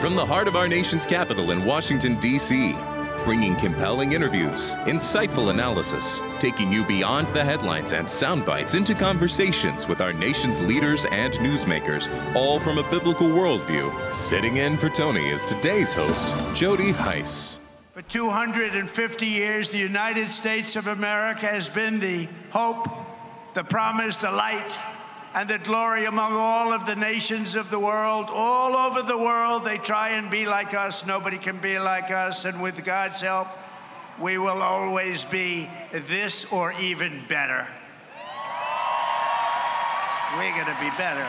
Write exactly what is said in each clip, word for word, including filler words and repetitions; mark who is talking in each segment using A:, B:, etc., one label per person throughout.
A: From the heart of our nation's capital in Washington, D C, bringing compelling interviews, insightful analysis, taking you beyond the headlines and sound bites into conversations with our nation's leaders and newsmakers, all from a biblical worldview. Sitting in for Tony is today's host, Jody Hice.
B: For two hundred fifty years, the United States of America has been the hope, the promise, the light, and the glory among all of the nations of the world. All over the world, they try and be like us. Nobody can be like us. And with God's help, we will always be this or even better. We're going to be better.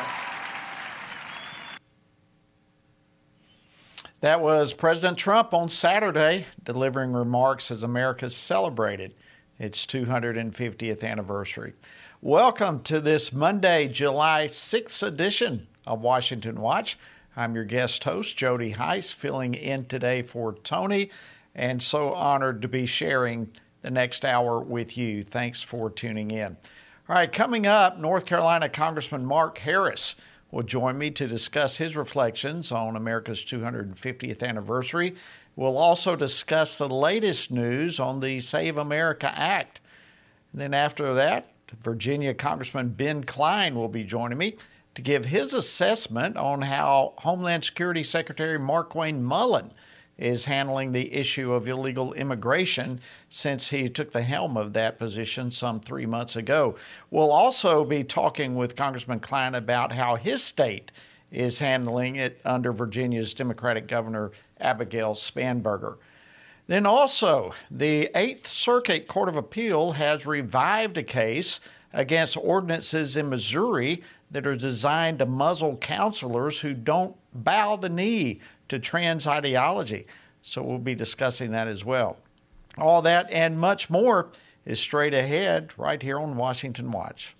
C: That was President Trump on Saturday, delivering remarks as America celebrated its two hundred fiftieth anniversary. Welcome to this Monday, July sixth edition of Washington Watch. I'm your guest host, Jody Hice, filling in today for Tony, and so honored to be sharing the next hour with you. Thanks for tuning in. All right, coming up, North Carolina Congressman Mark Harris will join me to discuss his reflections on America's two hundred fiftieth anniversary. We'll also discuss the latest news on the Save America Act. And then after that, Virginia Congressman Ben Cline will be joining me to give his assessment on how Homeland Security Secretary Markwayne Mullin is handling the issue of illegal immigration since he took the helm of that position some three months ago. We'll also be talking with Congressman Cline about how his state is handling it under Virginia's Democratic Governor Abigail Spanberger. Then also, the Eighth Circuit Court of Appeal has revived a case against ordinances in Missouri that are designed to muzzle counselors who don't bow the knee to trans ideology. So we'll be discussing that as well. All that and much more is straight ahead right here on Washington Watch.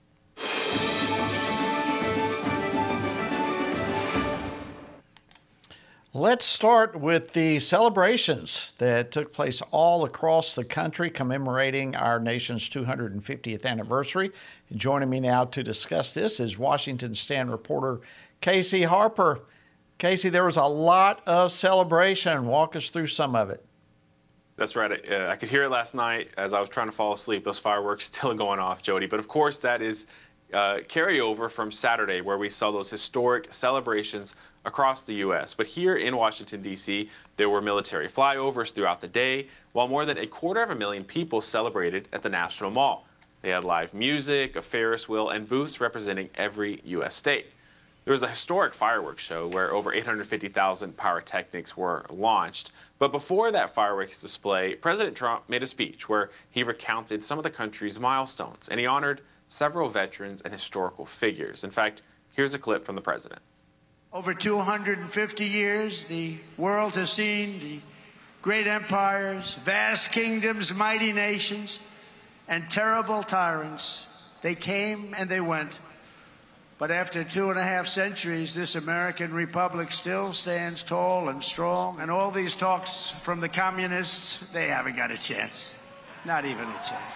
C: Let's start with the celebrations that took place all across the country commemorating our nation's two hundred fiftieth anniversary. And joining me now to discuss this is Washington Stand reporter Casey Harper. Casey, there was a lot of celebration. Walk us through some of it.
D: That's right. I, uh, I could hear it last night as I was trying to fall asleep. Those fireworks still going off, Jody. But of course, that is uh, carryover from Saturday, where we saw those historic celebrations across the U S But here in Washington, D C, there were military flyovers throughout the day, while more than a quarter of a million people celebrated at the National Mall. They had live music, a Ferris wheel, and booths representing every U S state. There was a historic fireworks show where over eight hundred fifty thousand pyrotechnics were launched. But before that fireworks display, President Trump made a speech where he recounted some of the country's milestones, and he honored several veterans and historical figures. In fact, here's a clip from the president.
B: Over two hundred fifty years, the world has seen the great empires, vast kingdoms, mighty nations, and terrible tyrants. They came and they went. But after two and a half centuries, this American republic still stands tall and strong. And all these talks from the communists, they haven't got a chance. Not even a chance.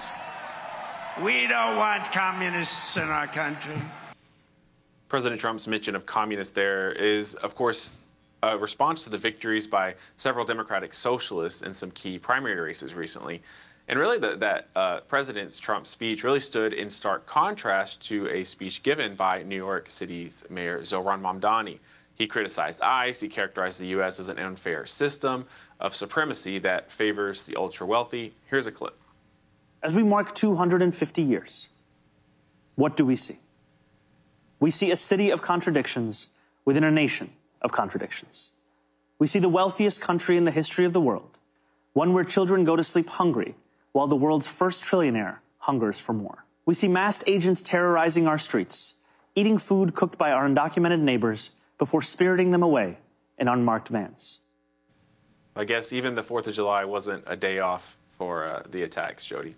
B: We don't want communists in our country.
D: President Trump's mention of communists there is, of course, a response to the victories by several Democratic socialists in some key primary races recently. And really, the, that uh, President Trump's speech really stood in stark contrast to a speech given by New York City's Mayor Zohran Mamdani. He criticized ICE. He characterized the U S as an unfair system of supremacy that favors the ultra-wealthy. Here's a clip.
E: As we mark two hundred fifty years, what do we see? We see a city of contradictions within a nation of contradictions. We see the wealthiest country in the history of the world, one where children go to sleep hungry, while the world's first trillionaire hungers for more. We see masked agents terrorizing our streets, eating food cooked by our undocumented neighbors before spiriting them away in unmarked vans.
D: I guess even the fourth of July wasn't a day off for uh, the attacks, Jody.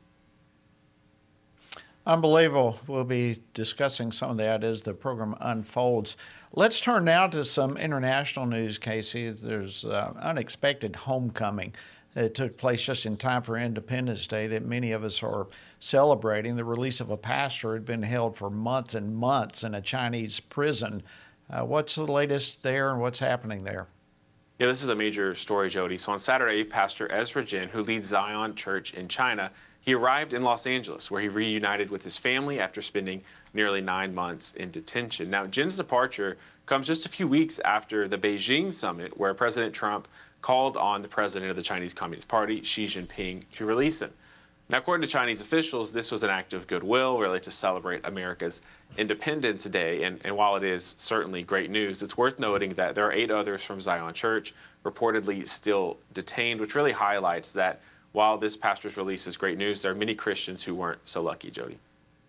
C: Unbelievable. We'll be discussing some of that as the program unfolds. Let's turn now to some international news, Casey. There's uh, unexpected homecoming. It took place just in time for Independence Day that many of us are celebrating. The release of a pastor had been held for months and months in a Chinese prison. Uh, what's the latest there and what's happening there?
D: Yeah, this is a major story, Jody. So on Saturday, Pastor Ezra Jin, who leads Zion Church in China, he arrived in Los Angeles, where he reunited with his family after spending nearly nine months in detention. Now, Jin's departure comes just a few weeks after the Beijing summit, where President Trump called on the president of the Chinese Communist Party, Xi Jinping, to release him. Now, according to Chinese officials, this was an act of goodwill, really, to celebrate America's Independence Day. And, and while it is certainly great news, it's worth noting that there are eight others from Zion Church reportedly still detained, which really highlights that while this pastor's release is great news, there are many Christians who weren't so lucky, Jody.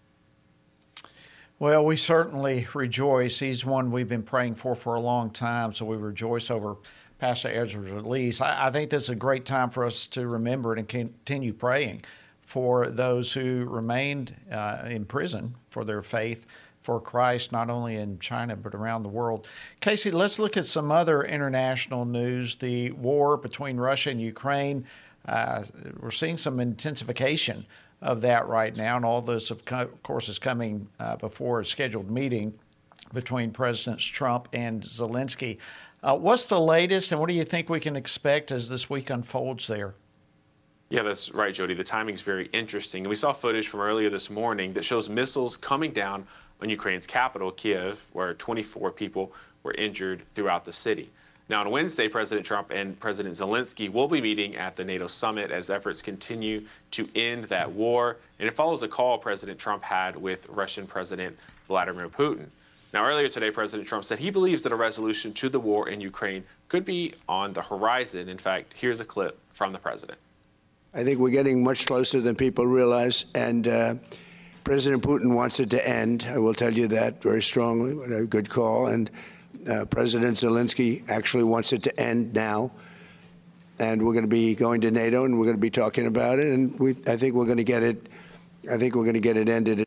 C: Well, we certainly rejoice. He's one we've been praying for for a long time, so we rejoice over Pastor Ezra's release. I, I think this is a great time for us to remember and continue praying for those who remained uh, in prison for their faith for Christ, not only in China but around the world. Casey, let's look at some other international news. The war between Russia and Ukraine, uh, we're seeing some intensification of that right now, and all this, of course, is coming uh, before a scheduled meeting between Presidents Trump and Zelensky. Uh, what's the latest, and what do you think we can expect as this week unfolds there?
D: Yeah, that's right, Jody. The timing's very interesting. And we saw footage from earlier this morning that shows missiles coming down on Ukraine's capital, Kiev, where twenty-four people were injured throughout the city. Now, on Wednesday, President Trump and President Zelensky will be meeting at the NATO summit as efforts continue to end that war. And it follows a call President Trump had with Russian President Vladimir Putin. Now, earlier today, President Trump said he believes that a resolution to the war in Ukraine could be on the horizon. In fact, here's a clip from the president.
B: I think we're getting much closer than people realize, and uh, President Putin wants it to end. I will tell you that very strongly. What a good call. And uh, President Zelensky actually wants it to end now. And we're going to be going to NATO, and we're going to be talking about it. And we, I think we're going to get it. I think we're going to get it ended.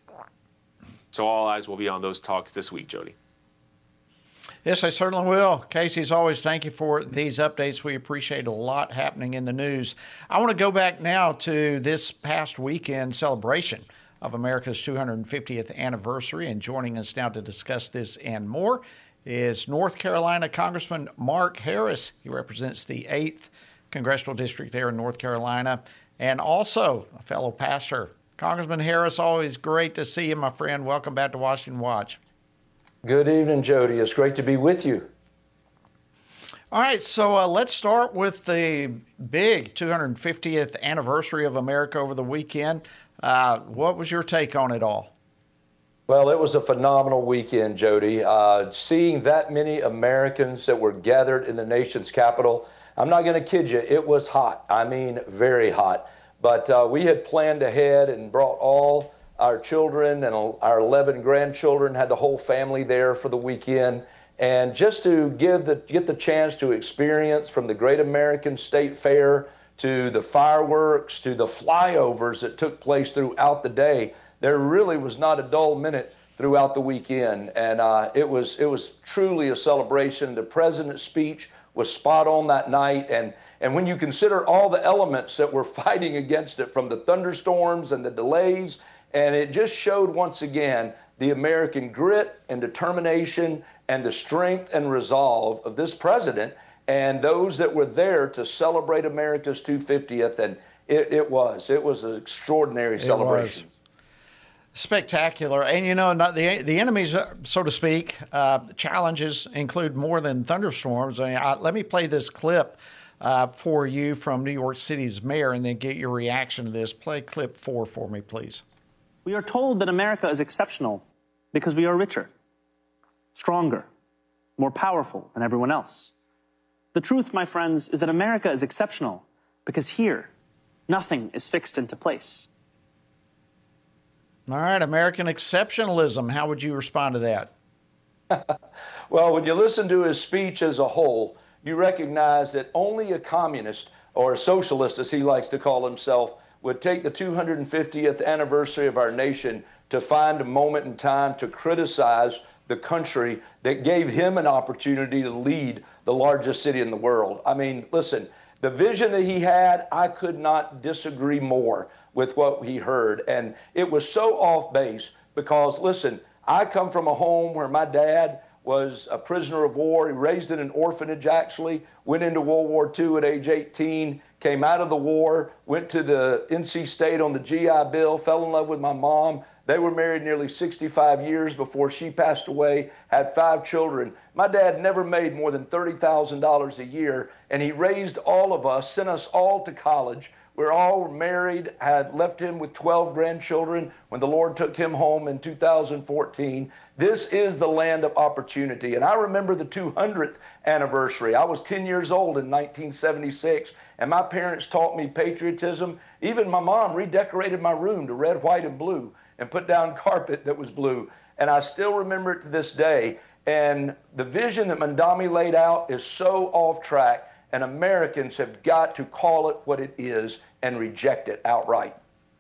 D: So all eyes will be on those talks this week, Jody.
C: Yes, I certainly will. Casey, as always, thank you for these updates. We appreciate a lot happening in the news. I want to go back now to this past weekend celebration of America's two hundred fiftieth anniversary. And joining us now to discuss this and more is North Carolina Congressman Mark Harris. He represents the eighth Congressional District there in North Carolina, and also a fellow pastor. Congressman Harris, always great to see you, my friend. Welcome back to Washington Watch.
F: Good evening, Jody. It's great to be with you.
C: All right, so uh, let's start with the big two hundred fiftieth anniversary of America over the weekend. Uh, what was your take on it all?
F: Well, it was a phenomenal weekend, Jody. Uh, seeing that many Americans that were gathered in the nation's capital, I'm not going to kid you, it was hot. I mean, very hot. But uh, we had planned ahead and brought all our children and our eleven grandchildren, had the whole family there for the weekend. And just to give the, get the chance to experience from the Great American State Fair to the fireworks to the flyovers that took place throughout the day, there really was not a dull minute throughout the weekend. And uh, it was, it was truly a celebration. The president's speech was spot on that night. And And when you consider all the elements that were fighting against it, from the thunderstorms and the delays, and it just showed once again the American grit and determination and the strength and resolve of this president and those that were there to celebrate America's two hundred fiftieth. And it, it was. It was an extraordinary celebration.
C: Spectacular. And, you know, not the the enemies, so to speak, uh, challenges include more than thunderstorms. I mean, I, let me play this clip Uh, for you from New York City's mayor, and then get your reaction to this. Play clip four for me, please.
E: We are told that America is exceptional because we are richer, stronger, more powerful than everyone else. The truth, my friends, is that America is exceptional because here, nothing is fixed into place.
C: All right, American exceptionalism. How would you respond to that?
F: Well, when you listen to his speech as a whole, you recognize that only a communist, or a socialist as he likes to call himself, would take the two hundred fiftieth anniversary of our nation to find a moment in time to criticize the country that gave him an opportunity to lead the largest city in the world. I mean, listen, the vision that he had, I could not disagree more with what he heard. And it was so off base because, listen, I come from a home where my dad was a prisoner of war. He raised in an orphanage, actually, went into World War Two at age eighteen, came out of the war, went to the N C State on the G I Bill, fell in love with my mom. They were married nearly sixty-five years before she passed away, had five children. My dad never made more than thirty thousand dollars a year, and he raised all of us, sent us all to college. We're all married, had left him with twelve grandchildren when the Lord took him home in two thousand fourteen. This is the land of opportunity. And I remember the two hundredth anniversary. I was ten years old in nineteen seventy-six, and my parents taught me patriotism. Even my mom redecorated my room to red, white, and blue and put down carpet that was blue. And I still remember it to this day. And the vision that Mamdani laid out is so off track, and Americans have got to call it what it is and reject it outright.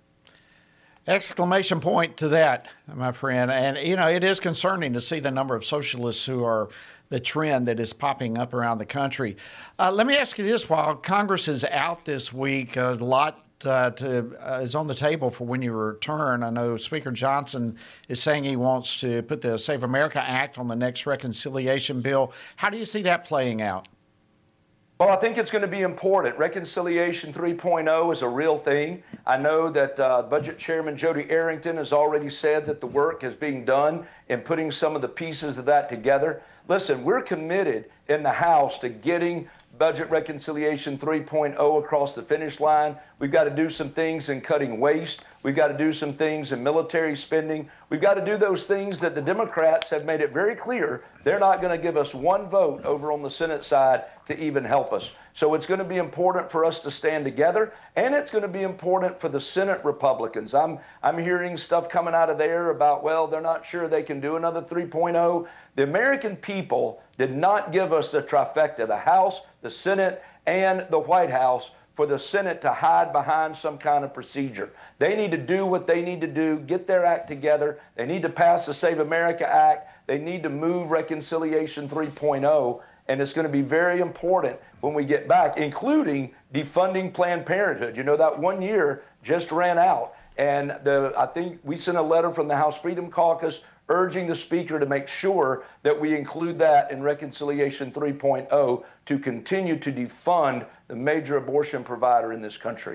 C: Exclamation point to that, my friend. And, you know, it is concerning to see the number of socialists who are the trend that is popping up around the country. Uh, let me ask you this. While Congress is out this week, uh, a lot uh, to, uh, is on the table for when you return. I know Speaker Johnson is saying he wants to put the Save America Act on the next reconciliation bill. How do you see that playing out?
F: Well, I think it's going to be important. Reconciliation three point oh is a real thing. I know that uh, Budget Chairman Jody Arrington has already said that the work is being done in putting some of the pieces of that together. Listen, we're committed in the House to getting Budget Reconciliation three point oh across the finish line. We've got to do some things in cutting waste. We've got to do some things in military spending. We've got to do those things that the Democrats have made it very clear they're not going to give us one vote over on the Senate side to even help us. So it's going to be important for us to stand together, and it's going to be important for the Senate Republicans. I'm, I'm hearing stuff coming out of there about, well, they're not sure they can do another three point oh. The American people did not give us the trifecta, the House, the Senate, and the White House, for the Senate to hide behind some kind of procedure. They need to do what they need to do, get their act together. They need to pass the Save America Act. They need to move Reconciliation three point oh, and it's going to be very important when we get back, including defunding Planned Parenthood. You know, that one year just ran out, and the, I think we sent a letter from the House Freedom Caucus urging the Speaker to make sure that we include that in Reconciliation three point oh to continue to defund the major abortion provider in this country.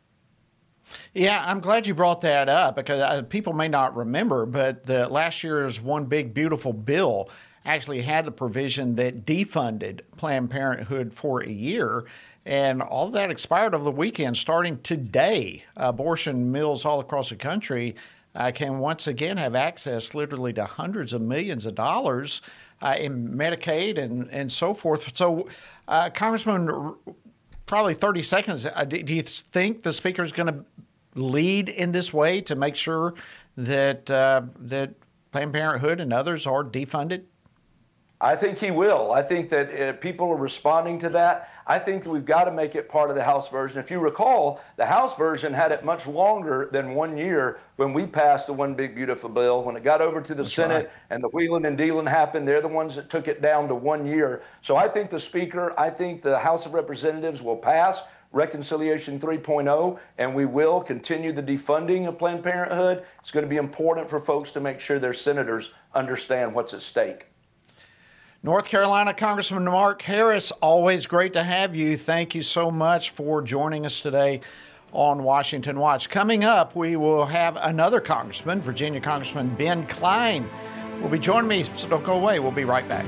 C: Yeah, I'm glad you brought that up, because people may not remember, but the last year's One Big Beautiful Bill actually had the provision that defunded Planned Parenthood for a year. And all of that expired over the weekend. Starting today, abortion mills all across the country uh, can once again have access literally to hundreds of millions of dollars uh, in Medicaid and, and so forth. So, uh, Congressman, probably thirty seconds, uh, do you think the Speaker is going to lead in this way to make sure that uh, that Planned Parenthood and others are defunded?
F: I think he will. I think that uh, people are responding to that. I think we've got to make it part of the House version. If you recall, the House version had it much longer than one year when we passed the One Big Beautiful Bill. When it got over to the That's Senate right. and the wheeling and dealing happened, they're the ones that took it down to one year. So I think the Speaker, I think the House of Representatives will pass Reconciliation three point oh, and we will continue the defunding of Planned Parenthood. It's going to be important for folks to make sure their senators understand what's at stake.
C: North Carolina Congressman Mark Harris, always great to have you. Thank you so much for joining us today on Washington Watch. Coming up, we will have another congressman, Virginia Congressman Ben Cline, will be joining me, so don't go away. We'll be right back.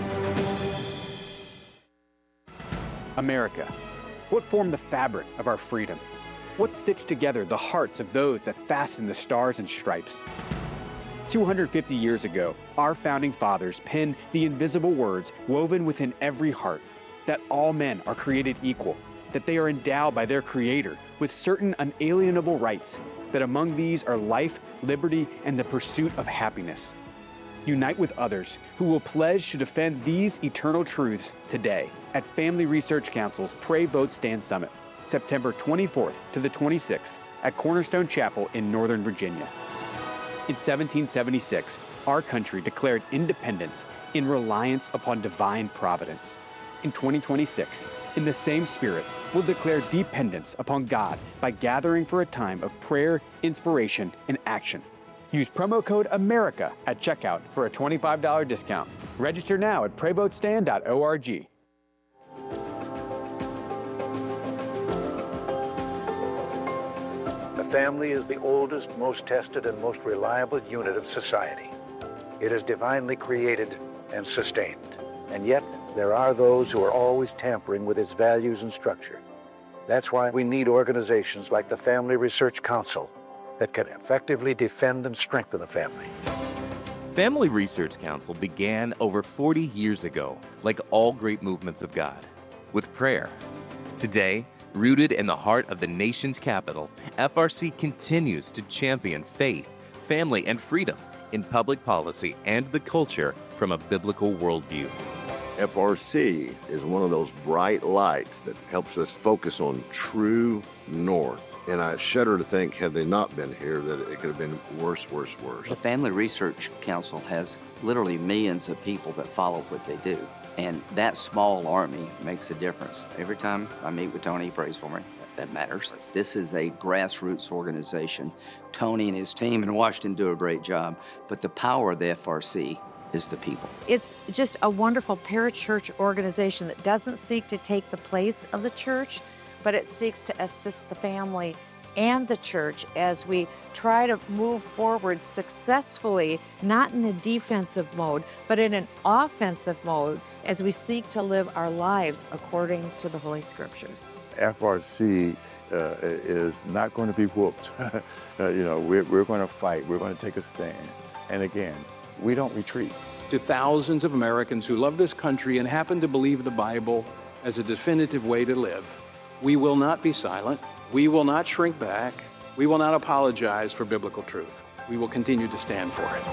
G: America. What formed the fabric of our freedom? What stitched together the hearts of those that fastened the stars and stripes? two hundred fifty years ago, our founding fathers penned the invisible words woven within every heart, that all men are created equal, that they are endowed by their Creator with certain unalienable rights, that among these are life, liberty, and the pursuit of happiness. Unite with others who will pledge to defend these eternal truths today at Family Research Council's Pray, Vote, Stand Summit, September twenty-fourth to the twenty-sixth at Cornerstone Chapel in Northern Virginia. In seventeen seventy-six, our country declared independence in reliance upon divine providence. In twenty twenty-six, in the same spirit, we'll declare dependence upon God by gathering for a time of prayer, inspiration, and action. Use promo code AMERICA at checkout for a twenty-five dollars discount. Register now at pray vote stand dot org.
H: The family is the oldest, most tested, and most reliable unit of society. It is divinely created and sustained. And yet, there are those who are always tampering with its values and structure. That's why we need organizations like the Family Research Council that can effectively defend and strengthen the family.
I: Family Research Council began over forty years ago, like all great movements of God, with prayer. Today, rooted in the heart of the nation's capital, F R C continues to champion faith, family, and freedom in public policy and the culture from a biblical worldview.
J: F R C is one of those bright lights that helps us focus on true north. And I shudder to think, had they not been here, that it could have been worse, worse, worse.
K: The Family Research Council has literally millions of people that follow what they do. And that small army makes a difference. Every time I meet with Tony, he prays for me. That matters. This is a grassroots organization. Tony and his team in Washington do a great job, but the power of the F R C is the people.
L: It's just a wonderful parachurch organization that doesn't seek to take the place of the church, but it seeks to assist the family and the church as we try to move forward successfully, not in a defensive mode, but in an offensive mode as we seek to live our lives according to the Holy Scriptures.
M: F R C uh, is not going to be whooped. uh, you know, we're, we're going to fight. We're going to take a stand. And again, we don't retreat.
N: To thousands of Americans who love this country and happen to believe the Bible as a definitive way to live, we will not be silent. We will not shrink back. We will not apologize for biblical truth. We will continue to stand for it.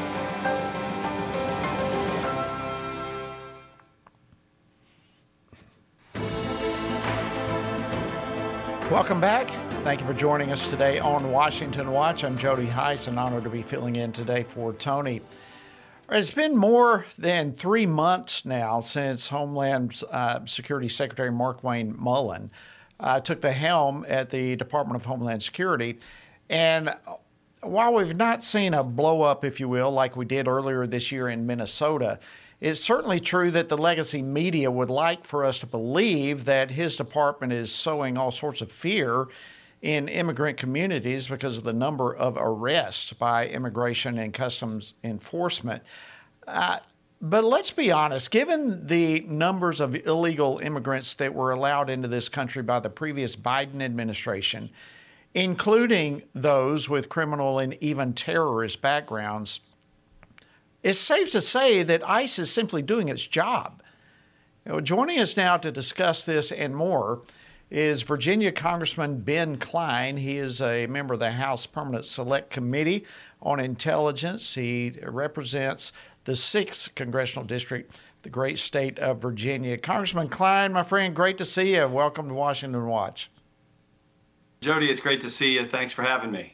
C: Welcome back. Thank you for joining us today on Washington Watch. I'm Jody Heiss, an honor to be filling in today for Tony. It's been more than three months now since Homeland uh, Security Secretary Markwayne Mullin uh, took the helm at the Department of Homeland Security. And while we've not seen a blow up, if you will, like we did earlier this year in Minnesota, it's certainly true that the legacy media would like for us to believe that his department is sowing all sorts of fear in immigrant communities because of the number of arrests by Immigration and Customs Enforcement. Uh, but let's be honest, given the numbers of illegal immigrants that were allowed into this country by the previous Biden administration, including those with criminal and even terrorist backgrounds, it's safe to say that ICE is simply doing its job. You know, joining us now to discuss this and more is Virginia Congressman Ben Cline. He is a member of the House Permanent Select Committee on Intelligence. He represents the sixth Congressional District, the great state of Virginia. Congressman Cline, my friend, great to see you. Welcome to Washington Watch.
O: Jody, it's great to see you. Thanks for having me.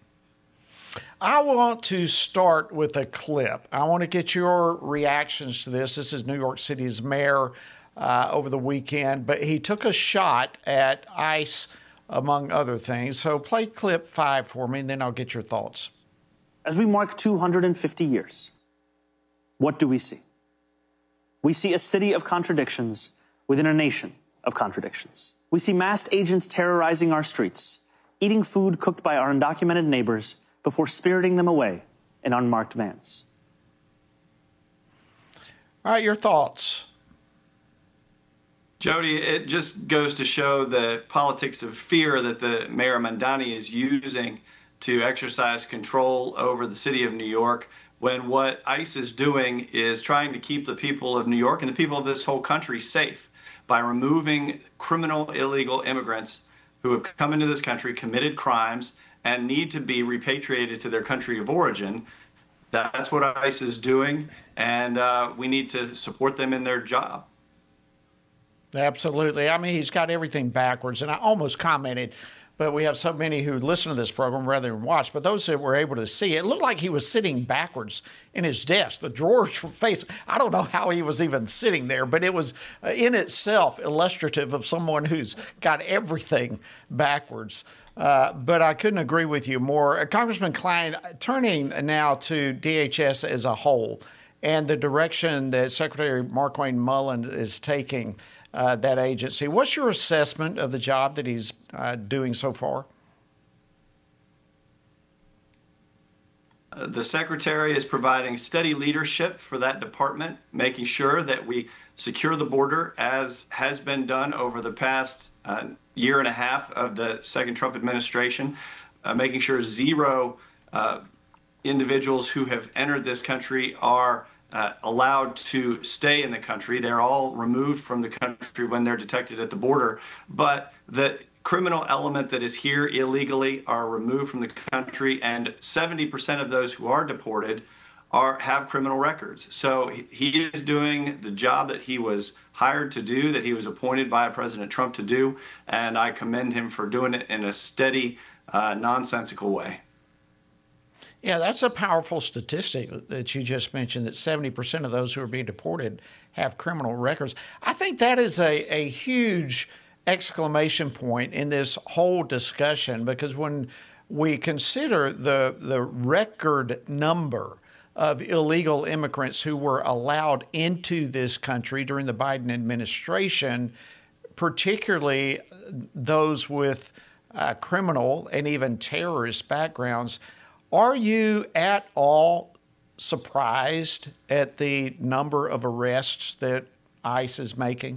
C: I want to start with a clip. I want to get your reactions to this. This is New York City's mayor uh, over the weekend, but he took a shot at ICE, among other things. So play clip five for me, and then I'll get your thoughts.
E: As we mark two hundred fifty years, what do we see? We see a city of contradictions within a nation of contradictions. We see masked agents terrorizing our streets, eating food cooked by our undocumented neighbors before spiriting them away in unmarked vans.
C: All right, your thoughts.
O: Jody, it just goes to show the politics of fear that the Mayor Mamdani is using to exercise control over the city of New York, when what ICE is doing is trying to keep the people of New York and the people of this whole country safe by removing criminal illegal immigrants who have come into this country, committed crimes, and need to be repatriated to their country of origin. That's what ICE is doing, and uh, we need to support them in their job.
C: Absolutely. I mean, he's got everything backwards, and I almost commented, but we have so many who listen to this program rather than watch, but those that were able to see, it looked like he was sitting backwards in his desk. The drawers were facing, I don't know how he was even sitting there, but it was uh, in itself illustrative of someone who's got everything backwards. Uh, but I couldn't agree with you more. Uh, Congressman Cline, turning now to D H S as a whole and the direction that Secretary Markwayne Mullin is taking uh, that agency, what's your assessment of the job that he's uh, doing so far?
O: Uh, the Secretary is providing steady leadership for that department, making sure that we secure the border as has been done over the past uh, year and a half of the second Trump administration, uh, making sure zero uh, individuals who have entered this country are uh, allowed to stay in the country. They're all removed from the country when they're detected at the border, but the criminal element that is here illegally are removed from the country, and seventy percent of those who are deported are have criminal records. So he is doing the job that he was hired to do, that he was appointed by President Trump to do, and I commend him for doing it in a steady, uh, nonsensical way.
C: Yeah, that's a powerful statistic that you just mentioned, that seventy percent of those who are being deported have criminal records. I think that is a, a huge exclamation point in this whole discussion, because when we consider the the record number of illegal immigrants who were allowed into this country during the Biden administration, particularly those with uh, criminal and even terrorist backgrounds, are you at all surprised at the number of arrests that ICE is making?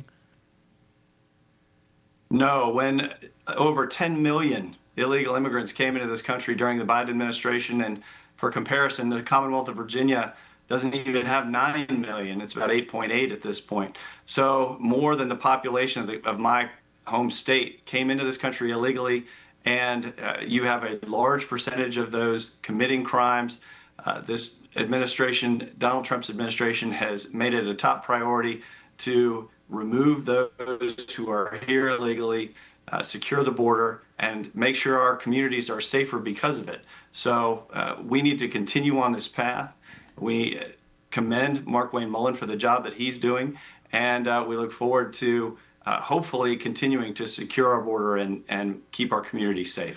O: No, when over ten million illegal immigrants came into this country during the Biden administration, and for comparison, the Commonwealth of Virginia doesn't even have nine million. It's about eight point eight at this point. So more than the population of, the, of my home state came into this country illegally, and uh, you have a large percentage of those committing crimes. Uh, this administration, Donald Trump's administration, has made it a top priority to remove those who are here illegally, uh, secure the border, and make sure our communities are safer because of it. So uh, we need to continue on this path. We commend Markwayne Mullin for the job that he's doing, and uh, we look forward to uh, hopefully continuing to secure our border and, and keep our communities safe.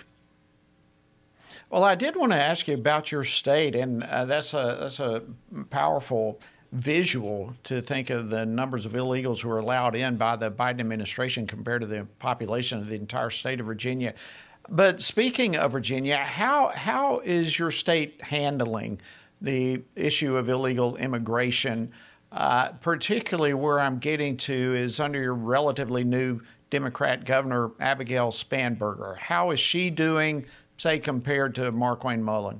C: Well, I did want to ask you about your state, and uh, that's a that's a powerful visual to think of the numbers of illegals who are allowed in by the Biden administration compared to the population of the entire state of Virginia. But speaking of Virginia, how how is your state handling the issue of illegal immigration? Uh, particularly where I'm getting to is under your relatively new Democrat governor, Abigail Spanberger. How is she doing, say, compared to Markwayne Mullin?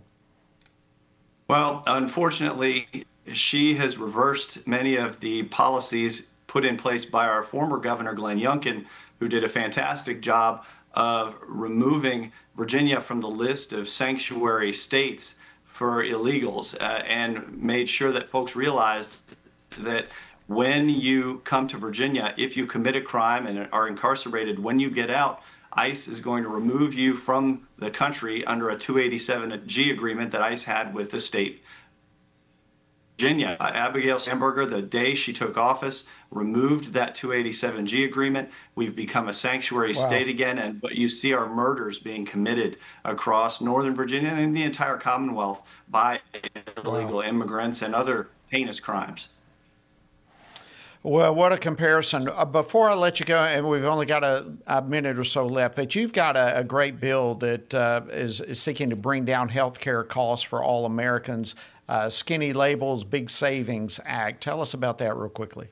O: Well, unfortunately, she has reversed many of the policies put in place by our former governor, Glenn Youngkin, who did a fantastic job of removing Virginia from the list of sanctuary states for illegals, uh, and made sure that folks realized that when you come to Virginia, if you commit a crime and are incarcerated, when you get out, ICE is going to remove you from the country under a two eighty-seven G agreement that ICE had with the state. Virginia, uh, Abigail Spanberger, the day she took office, removed that two eighty-seven G agreement. We've become a sanctuary
C: Wow.
O: state again, and but you see our murders being committed across Northern Virginia and the entire Commonwealth by illegal
C: Wow.
O: immigrants and other heinous crimes.
C: Well, what a comparison. Uh, before I let you go, and we've only got a, a minute or so left, but you've got a, a great bill that uh, is, is seeking to bring down health care costs for all Americans, uh, Skinny Labels Big Savings Act. Tell us about that real quickly.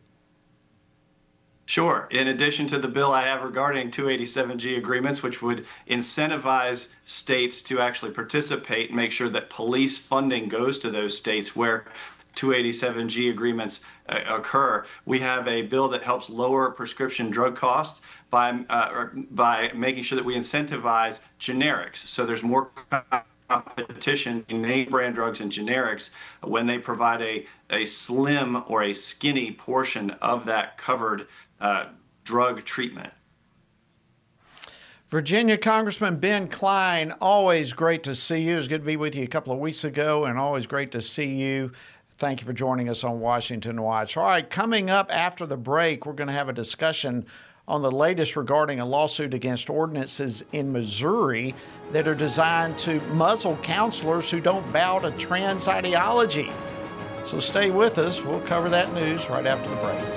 O: Sure. In addition to the bill I have regarding two eighty-seven G agreements, which would incentivize states to actually participate and make sure that police funding goes to those states where two eighty-seven G agreements uh, occur, we have a bill that helps lower prescription drug costs by uh, or by making sure that we incentivize generics. So there's more competition in name brand drugs and generics when they provide a, a slim or a skinny portion of that covered uh, drug treatment.
C: Virginia Congressman Ben Cline, always great to see you. It was good to be with you a couple of weeks ago, and always great to see you. Thank you for joining us on Washington Watch. All right, coming up after the break, we're going to have a discussion on the latest regarding a lawsuit against ordinances in Missouri that are designed to muzzle counselors who don't bow to trans ideology. So stay with us. We'll cover that news right after the break.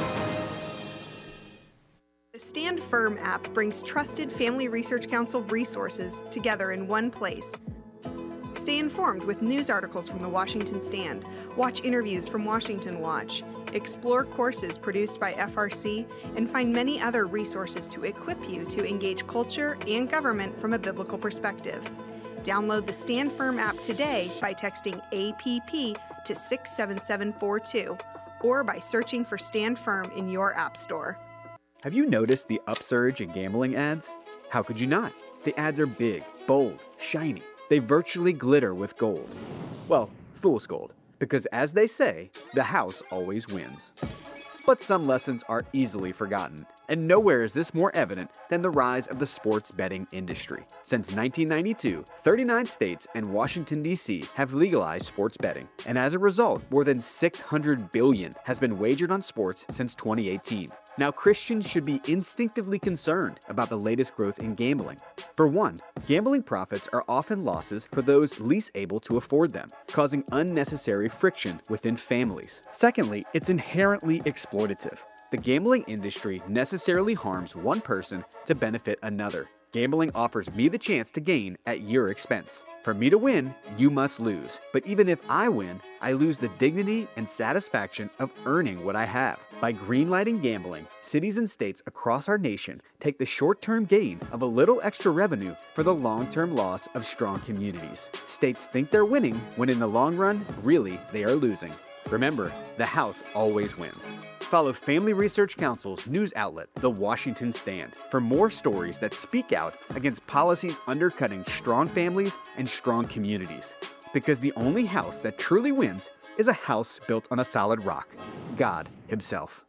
P: The Stand Firm app brings trusted Family Research Council resources together in one place. Stay informed with news articles from the Washington Stand, watch interviews from Washington Watch, explore courses produced by F R C, and find many other resources to equip you to engage culture and government from a biblical perspective. Download the Stand Firm app today by texting A P P to six seven seven four two or by searching for Stand Firm in your app store.
G: Have you noticed the upsurge in gambling ads? How could you not? The ads are big, bold, shiny. They virtually glitter with gold. Well, fool's gold, because as they say, the house always wins. But some lessons are easily forgotten, and nowhere is this more evident than the rise of the sports betting industry. Since nineteen ninety-two, thirty-nine states and Washington, D C have legalized sports betting, and as a result, more than six hundred billion dollars has been wagered on sports since twenty eighteen. Now, Christians should be instinctively concerned about the latest growth in gambling. For one, gambling profits are often losses for those least able to afford them, causing unnecessary friction within families. Secondly, it's inherently exploitative. The gambling industry necessarily harms one person to benefit another. Gambling offers me the chance to gain at your expense. For me to win, you must lose. But even if I win, I lose the dignity and satisfaction of earning what I have. By greenlighting gambling, cities and states across our nation take the short-term gain of a little extra revenue for the long-term loss of strong communities. States think they're winning when in the long run, really, they are losing. Remember, the house always wins. Follow Family Research Council's news outlet, The Washington Stand, for more stories that speak out against policies undercutting strong families and strong communities. Because the only house that truly wins is a house built on a solid rock, God Himself.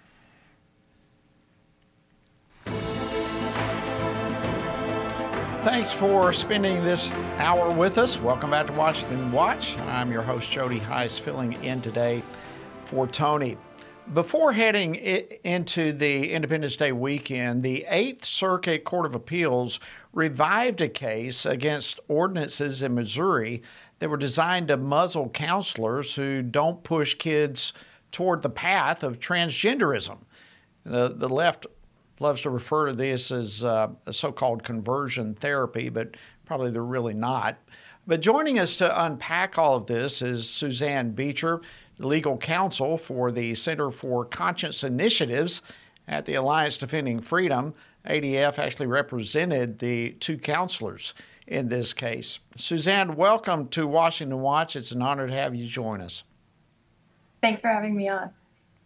C: Thanks for spending this hour with us. Welcome back to Washington Watch. I'm your host, Jody Heiss, filling in today for Tony. Before heading into the Independence Day weekend, the Eighth Circuit Court of Appeals revived a case against ordinances in Missouri that were designed to muzzle counselors who don't push kids toward the path of transgenderism. The, the left loves to refer to this as uh, a so-called conversion therapy, but probably they're really not. But joining us to unpack all of this is Suzanne Beecher, legal counsel for the Center for Conscience Initiatives at the Alliance Defending Freedom. A D F actually represented the two counselors in this case. Suzanne, welcome to Washington Watch. It's an honor to have you join us.
Q: Thanks for having me on.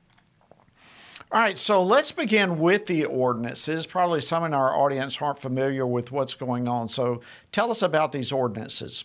C: All right, so let's begin with the ordinances. Probably some in our audience aren't familiar with what's going on. So tell us about these ordinances.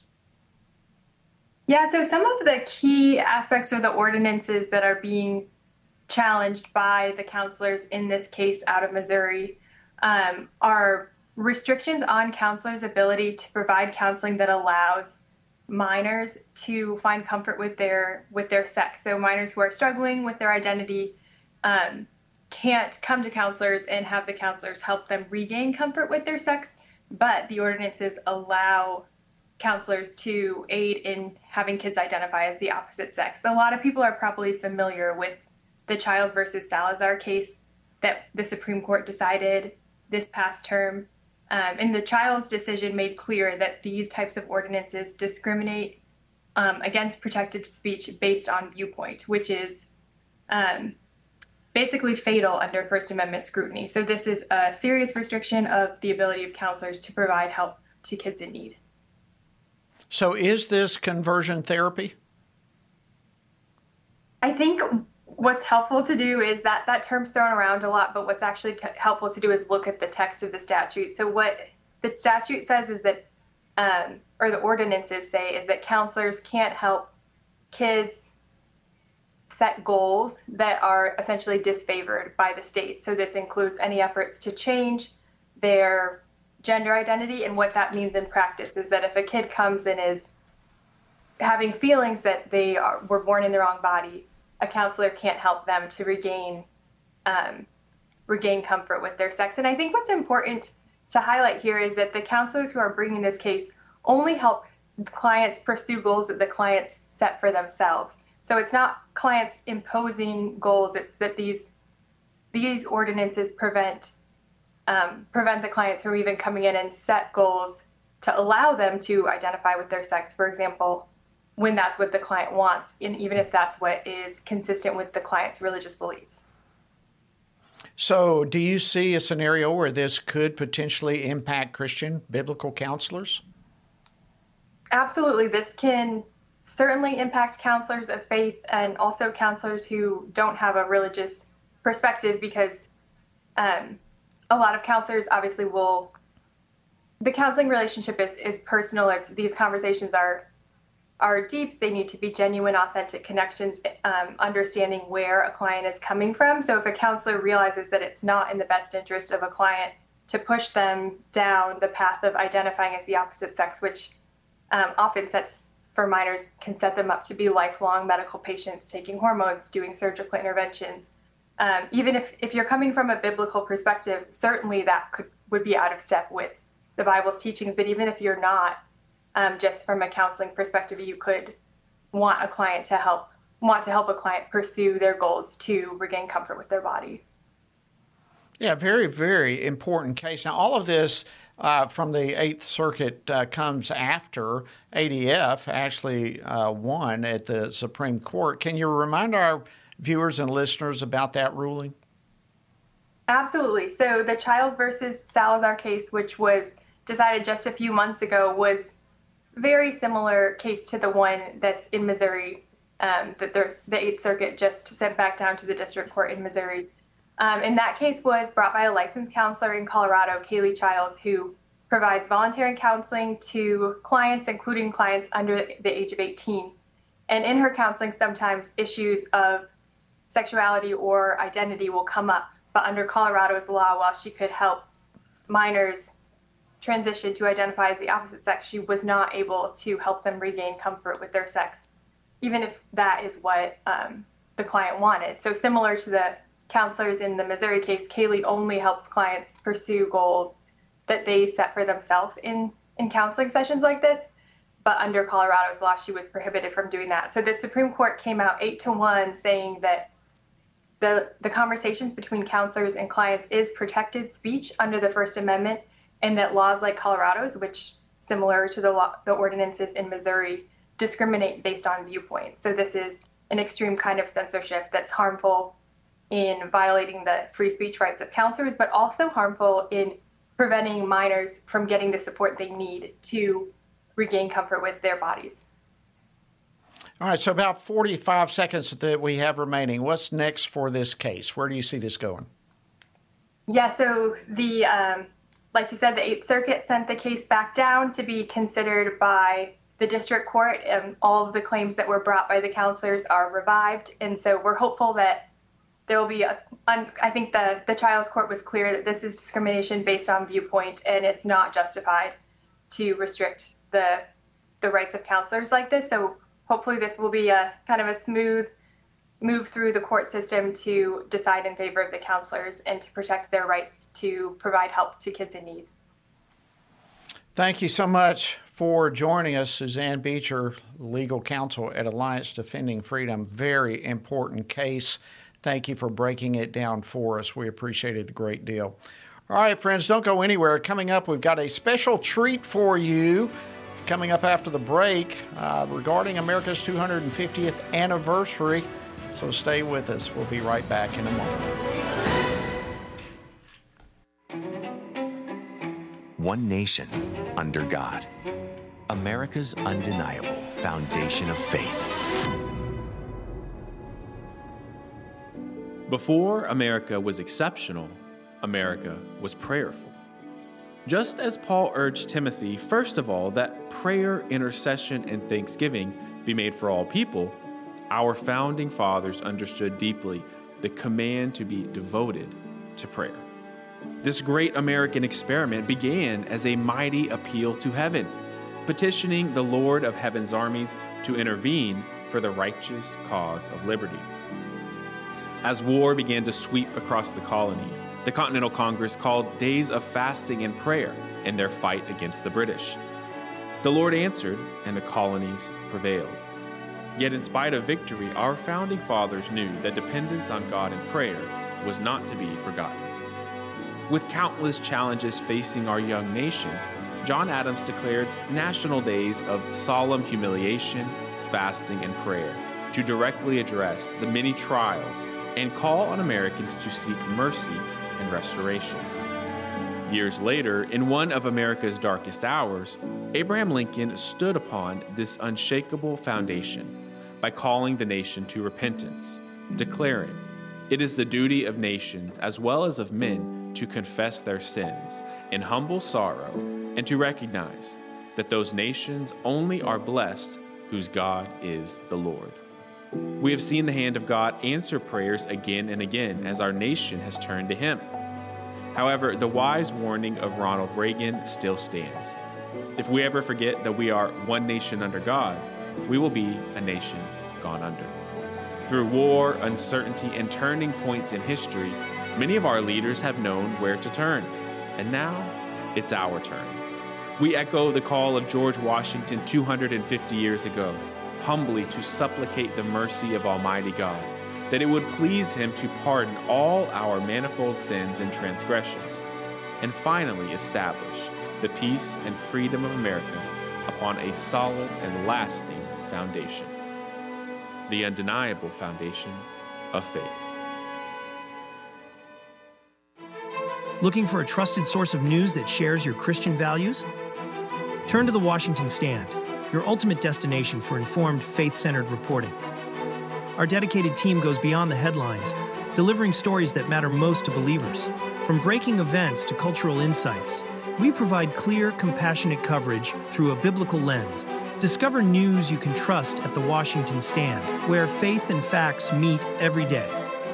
Q: Yeah, so some of the key aspects of the ordinances that are being challenged by the counselors in this case out of Missouri um, are restrictions on counselors' ability to provide counseling that allows minors to find comfort with their with their sex. So minors who are struggling with their identity um, can't come to counselors and have the counselors help them regain comfort with their sex, but the ordinances allow counselors to aid in having kids identify as the opposite sex. So a lot of people are probably familiar with the Childs versus Salazar case that the Supreme Court decided this past term. Um, and the Childs decision made clear that these types of ordinances discriminate um, against protected speech based on viewpoint, which is um, basically fatal under First Amendment scrutiny. So this is a serious restriction of the ability of counselors to provide help to kids in need.
C: So is this conversion therapy?
Q: I think what's helpful to do is that that term's thrown around a lot, but what's actually t- helpful to do is look at the text of the statute. So what the statute says is that, um, or the ordinances say, is that counselors can't help kids set goals that are essentially disfavored by the state. So this includes any efforts to change their gender identity. And what that means in practice is that if a kid comes and is having feelings that they are, were born in the wrong body, a counselor can't help them to regain um, regain comfort with their sex. And I think what's important to highlight here is that the counselors who are bringing this case only help clients pursue goals that the clients set for themselves. So it's not clients imposing goals, it's that these these ordinances prevent um, prevent the clients from even coming in and set goals to allow them to identify with their sex, for example, when that's what the client wants, and even if that's what is consistent with the client's religious beliefs.
C: So do you see a scenario where this could potentially impact Christian biblical counselors?
Q: Absolutely. This can certainly impact counselors of faith and also counselors who don't have a religious perspective, because um, a lot of counselors obviously will, the counseling relationship is, is personal. It's, these conversations are are deep. They need to be genuine, authentic connections, um, understanding where a client is coming from. So if a counselor realizes that it's not in the best interest of a client to push them down the path of identifying as the opposite sex, which um, often sets for minors, can set them up to be lifelong medical patients, taking hormones, doing surgical interventions. Um, even if, if you're coming from a biblical perspective, certainly that could would be out of step with the Bible's teachings. But even if you're not, Um, just from a counseling perspective, you could want a client to help, want to help a client pursue their goals to regain comfort with their body.
C: Yeah, very, very important case. Now, all of this uh, from the Eighth Circuit uh, comes after A D F actually uh, won at the Supreme Court. Can you remind our viewers and listeners about that ruling?
Q: Absolutely. So the Childs versus Salazar case, which was decided just a few months ago, was very similar case to the one that's in Missouri, um, that the, the Eighth Circuit just sent back down to the district court in Missouri. Um, and that case was brought by a licensed counselor in Colorado, Kaylee Childs, who provides voluntary counseling to clients, including clients under the age of eighteen. And in her counseling, sometimes issues of sexuality or identity will come up. But under Colorado's law, while she could help minors transition to identify as the opposite sex, she was not able to help them regain comfort with their sex, even if that is what um, the client wanted. So similar to the counselors in the Missouri case, Kaylee only helps clients pursue goals that they set for themselves in, in counseling sessions like this. But under Colorado's law, she was prohibited from doing that. So the Supreme Court came out eight to one saying that the, the conversations between counselors and clients is protected speech under the First Amendment, and that laws like Colorado's, which similar to the law, the ordinances in Missouri, discriminate based on viewpoint. So this is an extreme kind of censorship that's harmful in violating the free speech rights of counselors, but also harmful in preventing minors from getting the support they need to regain comfort with their bodies.
C: All right, so about forty-five seconds that we have remaining. What's next for this case? Where do you see this going?
Q: Yeah, so the... Um, Like you said, the Eighth Circuit sent the case back down to be considered by the district court, and all of the claims that were brought by the counselors are revived. And so we're hopeful that there will be a, I think the, the Childs court was clear that this is discrimination based on viewpoint, and it's not justified to restrict the, the rights of counselors like this. So hopefully this will be a kind of a smooth move through the court system to decide in favor of the counselors and to protect their rights to provide help to kids in need.
C: Thank you so much for joining us, Suzanne Beecher, legal counsel at Alliance Defending Freedom. Very important case. Thank you for breaking it down for us. We appreciate it a great deal. All right, friends, don't go anywhere. Coming up, we've got a special treat for you coming up after the break uh, regarding America's two hundred fiftieth anniversary. So stay with us. We'll be right back in a moment.
R: One nation under God. America's undeniable foundation of faith.
D: Before America was exceptional, America was prayerful. Just as Paul urged Timothy, first of all, that prayer, intercession, and thanksgiving be made for all people, our founding fathers understood deeply the command to be devoted to prayer. This great American experiment began as a mighty appeal to heaven, petitioning the Lord of heaven's armies to intervene for the righteous cause of liberty. As war began to sweep across the colonies, the Continental Congress called days of fasting and prayer in their fight against the British. The Lord answered, and the colonies prevailed. Yet in spite of victory, our founding fathers knew that dependence on God and prayer was not to be forgotten. With countless challenges facing our young nation, John Adams declared national days of solemn humiliation, fasting, and prayer to directly address the many trials and call on Americans to seek mercy and restoration. Years later, in one of America's darkest hours, Abraham Lincoln stood upon this unshakable foundation by calling the nation to repentance, declaring, "It is the duty of nations as well as of men to confess their sins in humble sorrow and to recognize that those nations only are blessed whose God is the Lord." We have seen the hand of God answer prayers again and again as our nation has turned to Him. However, the wise warning of Ronald Reagan still stands. If we ever forget that we are one nation under God, we will be a nation gone under. Through war, uncertainty, and turning points in history, many of our leaders have known where to turn, and now it's our turn. We echo the call of George Washington two hundred fifty years ago, humbly to supplicate the mercy of Almighty God, that it would please Him to pardon all our manifold sins and transgressions, and finally establish the peace and freedom of America upon a solid and lasting foundation, the undeniable foundation of faith.
S: Looking for a trusted source of news that shares your Christian values? Turn to the Washington Stand, your ultimate destination for informed, faith-centered reporting. Our dedicated team goes beyond the headlines, delivering stories that matter most to believers. From breaking events to cultural insights, we provide clear, compassionate coverage through a biblical lens. Discover news you can trust at the Washington Stand, where faith and facts meet every day.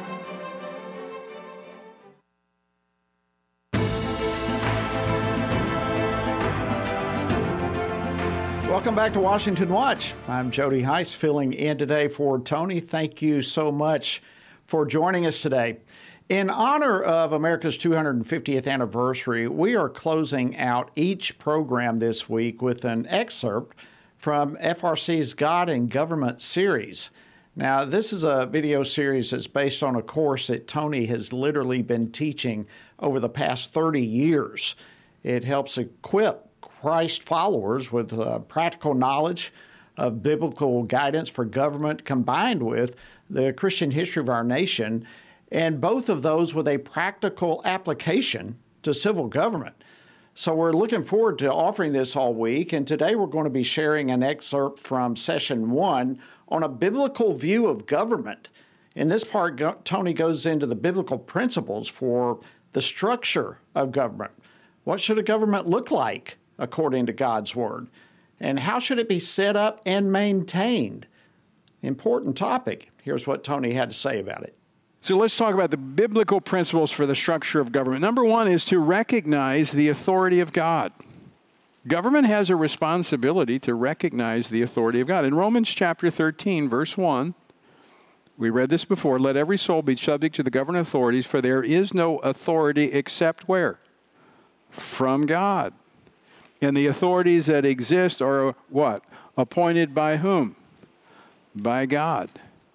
C: Welcome back to Washington Watch. I'm Jody Heiss, filling in today for Tony. Thank you so much for joining us today. In honor of America's two hundred fiftieth anniversary, we are closing out each program this week with an excerpt from F R C's God and Government series. Now, this is a video series that's based on a course that Tony has literally been teaching over the past thirty years. It helps equip Christ followers with uh, practical knowledge of biblical guidance for government combined with the Christian history of our nation, and both of those with a practical application to civil government. So we're looking forward to offering this all week, and today we're going to be sharing an excerpt from session one on a biblical view of government. In this part, go- Tony goes into the biblical principles for the structure of government. What should a government look like according to God's Word? And how should it be set up and maintained? Important topic. Here's what Tony had to say about it.
N: So let's talk about the biblical principles for the structure of government. Number one is to recognize the authority of God. Government has a responsibility to recognize the authority of God. In Romans chapter thirteen, verse one, we read this before, "Let every soul be subject to the governing authorities, for there is no authority except where? From God. And the authorities that exist are what? Appointed by whom? By God."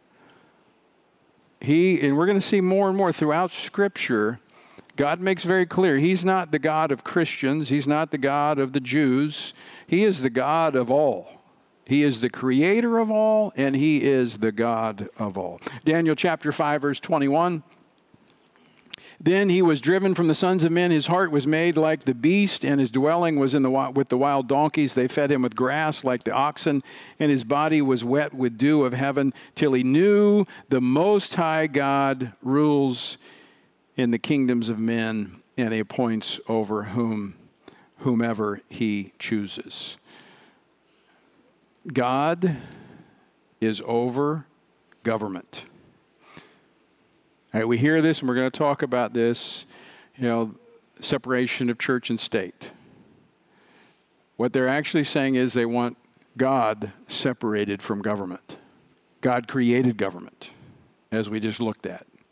N: He, and we're going to see more and more throughout Scripture, God makes very clear He's not the God of Christians. He's not the God of the Jews. He is the God of all. He is the creator of all, and He is the God of all. Daniel chapter five, verse twenty-one. "Then he was driven from the sons of men. His heart was made like the beast, and his dwelling was in the with the wild donkeys. They fed him with grass like the oxen, and his body was wet with dew of heaven, till he knew the Most High God rules in the kingdoms of men, and he appoints over whom whomever He chooses." God is over government. All right, we hear this, and we're going to talk about this, you know, separation of church and state. What they're actually saying is they want God separated from government. God created government, as we just looked at.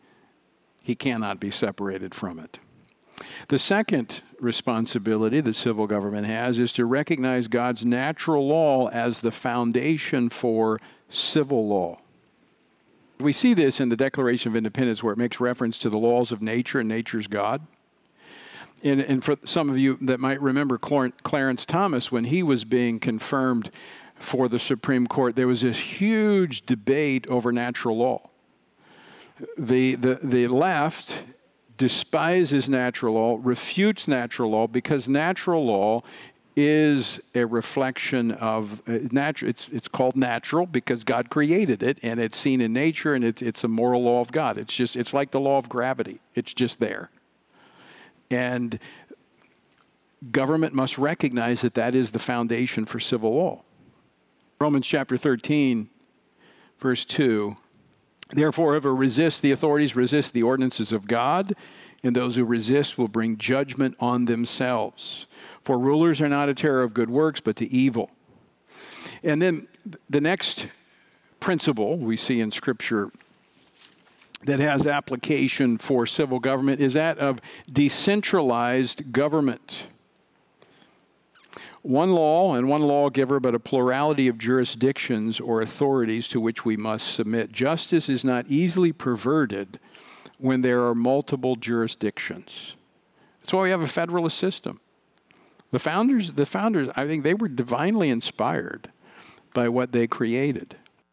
N: He cannot be separated from it. The second responsibility the civil government has is to recognize God's natural law as the foundation for civil law. We see this in the Declaration of Independence, where it makes reference to the laws of nature and nature's God. And, and for some of you that might remember Clarence Thomas, when he was being confirmed for the Supreme Court, there was this huge debate over natural law. The, the, the left despises natural law, refutes natural law, because natural law is a reflection of uh, natural. It's it's called natural because God created it, and it's seen in nature, and it's it's a moral law of God. It's just it's like the law of gravity. It's just there, and government must recognize that that is the foundation for civil law. Romans chapter thirteen, verse two. Therefore, whoever resists the authorities resists the ordinances of God, and those who resist will bring judgment on themselves. For rulers are not a terror of good works, but to evil. And then the next principle we see in Scripture that has application for civil government is that of decentralized government. One law and one lawgiver, but a plurality of jurisdictions or authorities to which we must submit. Justice is not easily perverted when there are multiple jurisdictions. That's why we have a federalist system. The founders, the founders, I think they were divinely inspired by what they created.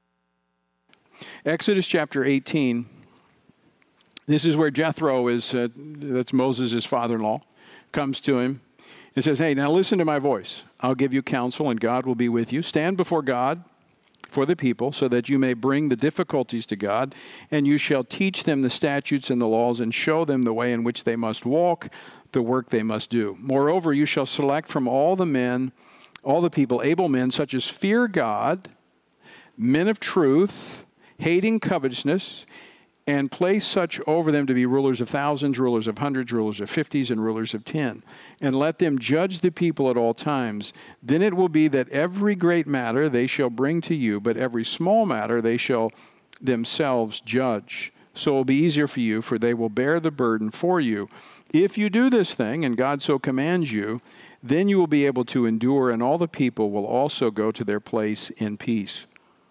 N: Exodus chapter eighteen, this is where Jethro is, uh, that's Moses' father-in-law, comes to him. It says, hey, now listen to my voice. I'll give you counsel, and God will be with you. Stand before God for the people, so that you may bring the difficulties to God, and you shall teach them the statutes and the laws, and show them the way in which they must walk, the work they must do. Moreover, you shall select from all the men, all the people, able men, such as fear God, men of truth, hating covetousness, and place such over them to be rulers of thousands, rulers of hundreds, rulers of fifties, and rulers of ten. And let them judge the people at all times. Then it will be that every great matter they shall bring to you, but every small matter they shall themselves judge. So it will be easier for you, for they will bear the burden for you. If you do this thing, and God so commands you, then you will be able to endure, and all the people will also go to their place in peace.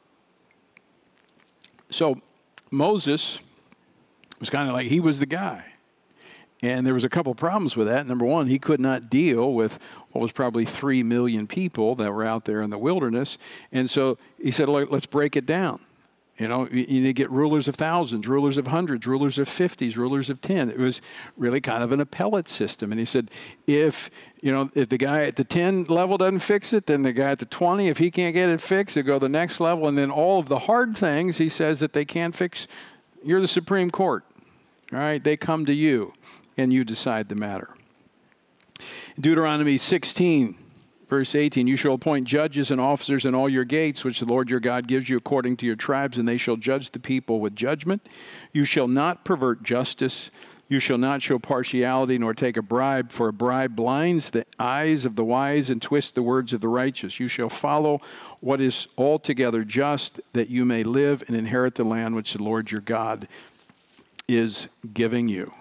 N: So Moses was kind of like, he was the guy. And there was a couple problems with that. Number one, he could not deal with what was probably three million people that were out there in the wilderness. And so he said, let's break it down. You know, you need to get rulers of thousands, rulers of hundreds, rulers of fifties, rulers of ten. It was really kind of an appellate system. And he said, if, you know, if the guy at the ten level doesn't fix it, then the guy at the twenty, if he can't get it fixed, they go to the next level. And then all of the hard things, he says, that they can't fix, you're the Supreme Court, all right? They come to you, and you decide the matter. Deuteronomy sixteen, verse eighteen, you shall appoint judges and officers in all your gates, which the Lord your God gives you according to your tribes, and they shall judge the people with judgment. You shall not pervert justice. You shall not show partiality, nor take a bribe, for a bribe blinds the eyes of the wise and twists the words of the righteous. You shall follow what is altogether just, that you may live and inherit the land which the Lord your God is giving you.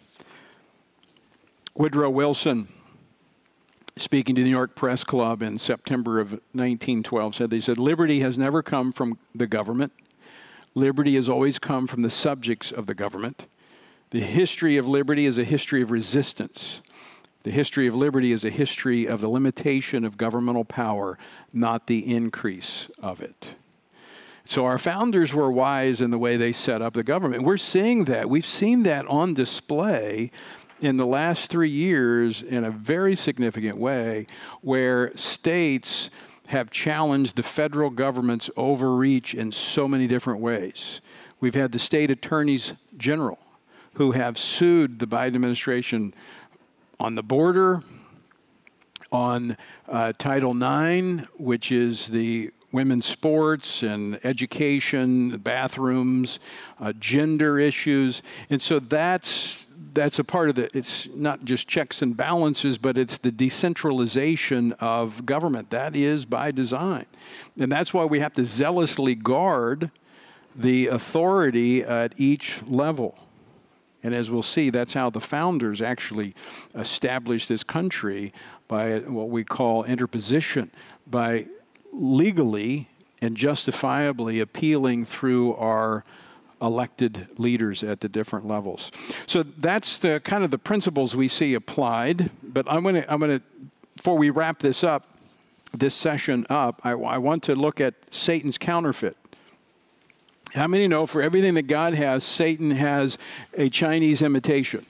N: Woodrow Wilson, speaking to the New York Press Club in September of nineteen twelve, said, they said, liberty has never come from the government. Liberty has always come from the subjects of the government. The history of liberty is a history of resistance. The history of liberty is a history of the limitation of governmental power, not the increase of it. So our founders were wise in the way they set up the government. We're seeing that. We've seen that on display in the last three years in a very significant way, where states have challenged the federal government's overreach in so many different ways. We've had the state attorneys general who have sued the Biden administration on the border, on uh, Title nine, which is the women's sports and education, bathrooms, uh, gender issues. And so that's that's a part of the, it's not just checks and balances, but it's the decentralization of government. That is by design. And that's why we have to zealously guard the authority at each level. And as we'll see, that's how the founders actually established this country, by what we call interposition, by legally and justifiably appealing through our elected leaders at the different levels. So that's the kind of the principles we see applied. But I'm going to, I'm going to, before we wrap this up, this session up, I, I want to look at Satan's counterfeit. How many know for everything that God has, Satan has a Chinese imitation?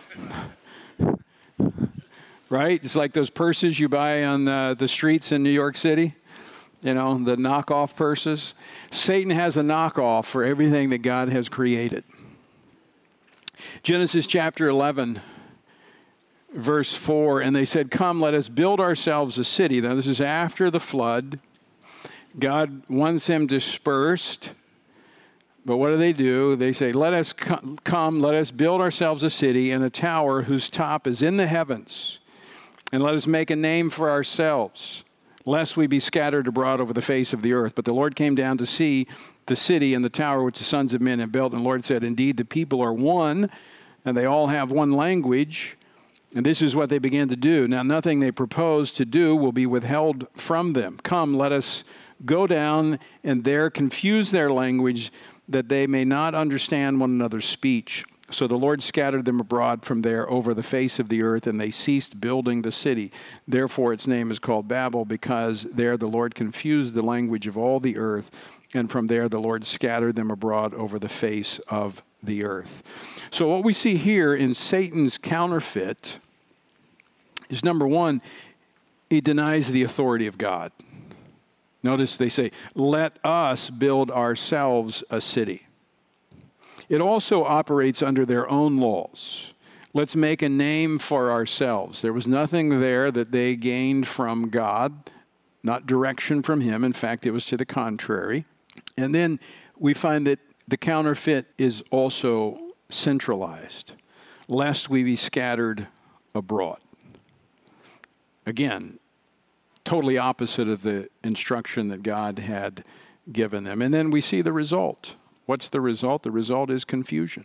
N: Right? It's like those purses you buy on the, the streets in New York City. You know, the knockoff purses. Satan has a knockoff for everything that God has created. Genesis chapter eleven, verse four, and they said, "Come, let us build ourselves a city." Now, this is after the flood. God wants them dispersed. But what do they do? They say, let us come, let us build ourselves a city and a tower whose top is in the heavens, and let us make a name for ourselves, lest we be scattered abroad over the face of the earth. But the Lord came down to see the city and the tower which the sons of men had built. And the Lord said, indeed, the people are one, and they all have one language. And this is what they began to do. Now, nothing they propose to do will be withheld from them. Come, let us go down and there confuse their language, that they may not understand one another's speech. So the Lord scattered them abroad from there over the face of the earth, and they ceased building the city. Therefore its name is called Babel, because there the Lord confused the language of all the earth, and from there the Lord scattered them abroad over the face of the earth. So what we see here in Satan's counterfeit is, number one, he denies the authority of God. Notice they say, let us build ourselves a city. It also operates under their own laws. Let's make a name for ourselves. There was nothing there that they gained from God, not direction from him. In fact, it was to the contrary. And then we find that the counterfeit is also centralized, lest we be scattered abroad. Again, totally opposite of the instruction that God had given them. And then we see the result. What's the result? The result is confusion.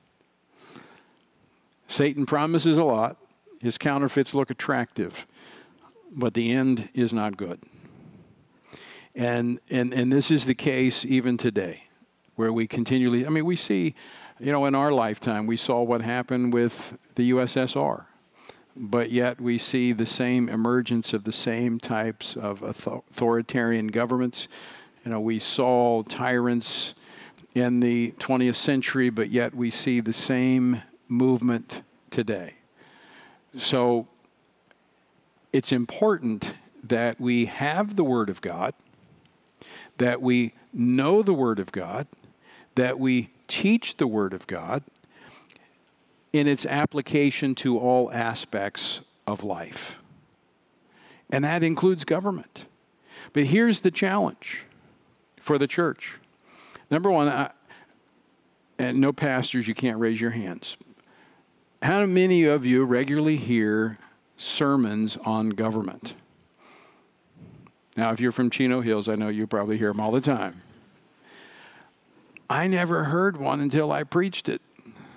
N: Satan promises a lot. His counterfeits look attractive, but the end is not good. And, and, and this is the case even today, where we continually, I mean, we see, you know, in our lifetime, we saw what happened with the U S S R. But yet we see the same emergence of the same types of authoritarian governments. You know, we saw tyrants in the twentieth century, but yet we see the same movement today. So it's important that we have the Word of God, that we know the Word of God, that we teach the Word of God in its application to all aspects of life. And that includes government. But here's the challenge for the church. Number one, I, and no pastors, you can't raise your hands. How many of you regularly hear sermons on government? Now, if you're from Chino Hills, I know you probably hear them all the time. I never heard one until I preached it.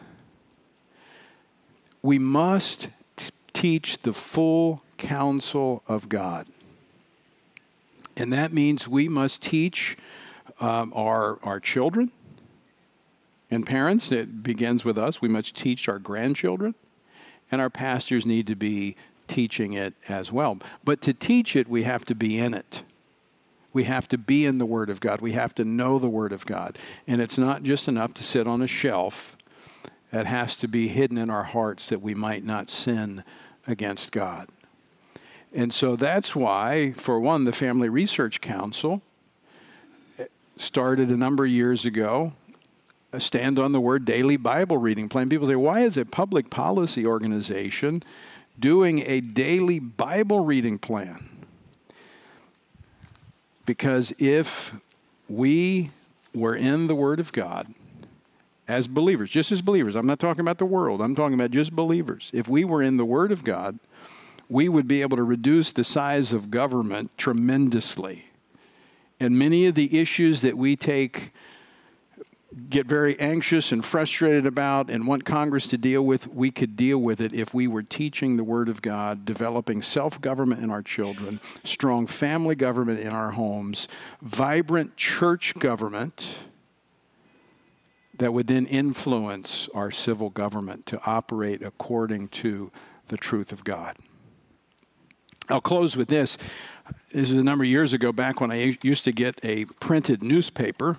N: We must t- teach the full counsel of God. And that means we must teach um, our, our children and parents. It begins with us. We must teach our grandchildren. And our pastors need to be teaching it as well. But to teach it, we have to be in it. We have to be in the Word of God. We have to know the Word of God. And it's not just enough to sit on a shelf. It has to be hidden in our hearts that we might not sin against God. And so that's why, for one, the Family Research Council started a number of years ago a Stand on the Word daily Bible reading plan. People say, why is a public policy organization doing a daily Bible reading plan? Because if we were in the Word of God, as believers, just as believers, I'm not talking about the world, I'm talking about just believers. If we were in the Word of God, we would be able to reduce the size of government tremendously. And many of the issues that we take get very anxious and frustrated about and want Congress to deal with, we could deal with it if we were teaching the Word of God, developing self-government in our children, strong family government in our homes, vibrant church government that would then influence our civil government to operate according to the truth of God. I'll close with this. This is a number of years ago, back when I used to get a printed newspaper.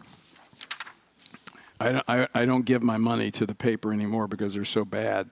N: I, I, I don't give my money to the paper anymore because they're so bad.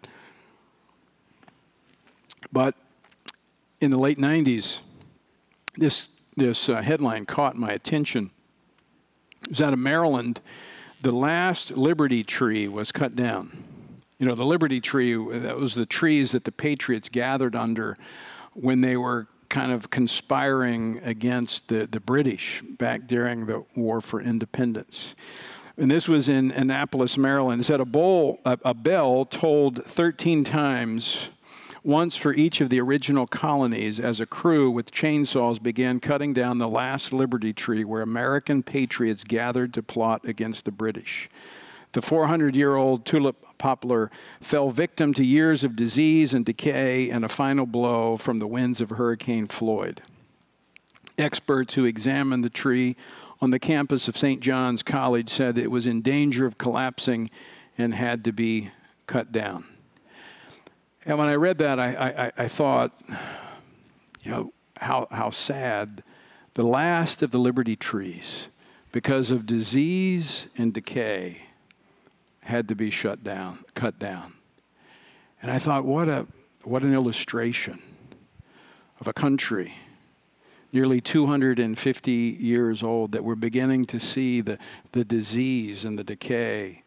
N: But in the late nineties, this, this uh, headline caught my attention. It was out of Maryland. The last Liberty tree was cut down. You know, the Liberty tree, that was the trees that the Patriots gathered under when they were kind of conspiring against the, the British back during the War for Independence. And this was in Annapolis, Maryland. It said a, bowl, a, a bell tolled thirteen times, once for each of the original colonies, as a crew with chainsaws began cutting down the last Liberty tree where American patriots gathered to plot against the British. The four hundred year old tulip poplar fell victim to years of disease and decay and a final blow from the winds of Hurricane Floyd. Experts who examined the tree on the campus of Saint John's College said it was in danger of collapsing and had to be cut down. And when I read that, I, I, I thought, you know, how, how sad. The last of the Liberty trees, because of disease and decay, had to be shut down, cut down. And I thought, what a what an illustration of a country nearly two hundred fifty years old, that we're beginning to see the, the disease and the decay,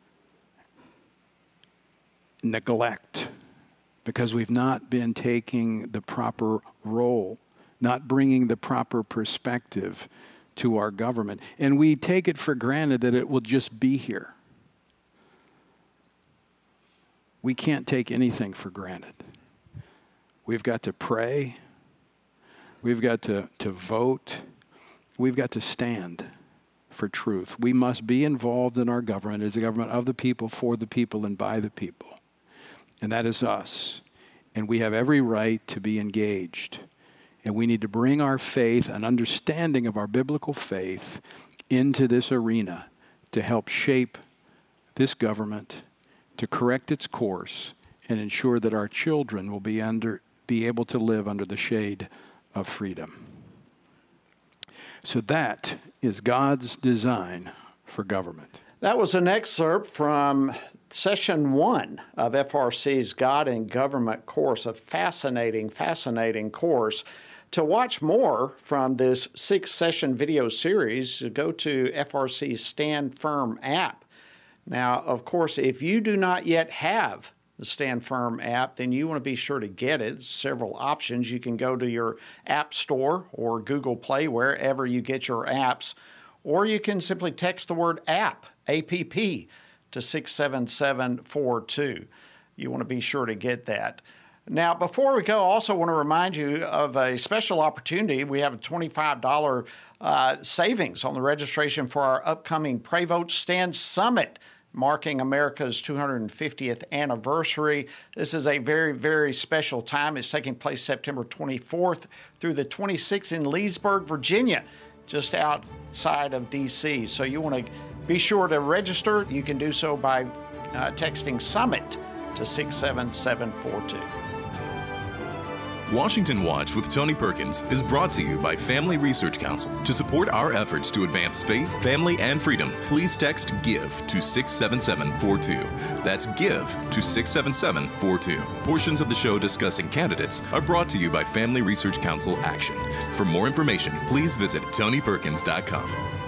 N: neglect, because we've not been taking the proper role, not bringing the proper perspective to our government. And we take it for granted that it will just be here. We can't take anything for granted. We've got to pray. We've got to, to vote. We've got to stand for truth. We must be involved in our government as a government of the people, for the people, and by the people. And that is us. And we have every right to be engaged. And we need to bring our faith, an understanding of our biblical faith, into this arena to help shape this government, to correct its course, and ensure that our children will be under, be able to live under the shade of freedom. So that is God's design for government.
C: That was an excerpt from session one of F R C's God and Government course, a fascinating, fascinating course. To watch more from this six-session video series, go to F R C's Stand Firm app. Now, of course, if you do not yet have the Stand Firm app, then you want to be sure to get it. Several options. You can go to your App Store or Google Play, wherever you get your apps, or you can simply text the word app, A P P, to six seven seven four two. You want to be sure to get that. Now, before we go, I also want to remind you of a special opportunity. We have a twenty-five dollars uh, savings on the registration for our upcoming Pray Vote Stand Summit, marking America's two hundred fiftieth anniversary. This is a very, very special time. It's taking place September twenty-fourth through the twenty-sixth in Leesburg, Virginia, just outside of D C. So you want to be sure to register. You can do so by uh, texting SUMMIT to six seven seven four two.
A: Washington Watch with Tony Perkins is brought to you by Family Research Council. To support our efforts to advance faith, family, and freedom, please text GIVE to six seven seven four two. That's GIVE to six seven seven four two. Portions of the show discussing candidates are brought to you by Family Research Council Action. For more information, please visit tony perkins dot com.